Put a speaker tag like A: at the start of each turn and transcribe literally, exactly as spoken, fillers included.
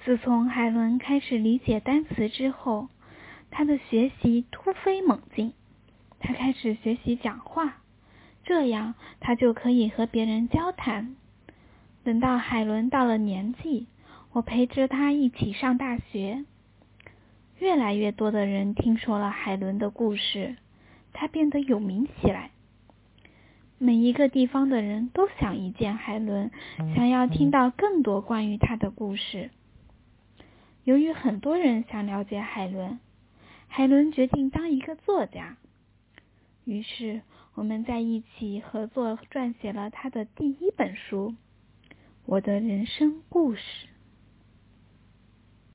A: 自从海伦开始理解单词之后，他的学习突飞猛进。他开始学习讲话，这样他就可以和别人交谈。等到海伦到了年纪，我陪着他一起上大学。越来越多的人听说了海伦的故事，他变得有名起来。每一个地方的人都想一见海伦，想要听到更多关于他的故事。由于很多人想了解海伦，海伦决定当一个作家。于是我们在一起合作撰写了他的第一本书《我的人生故事》。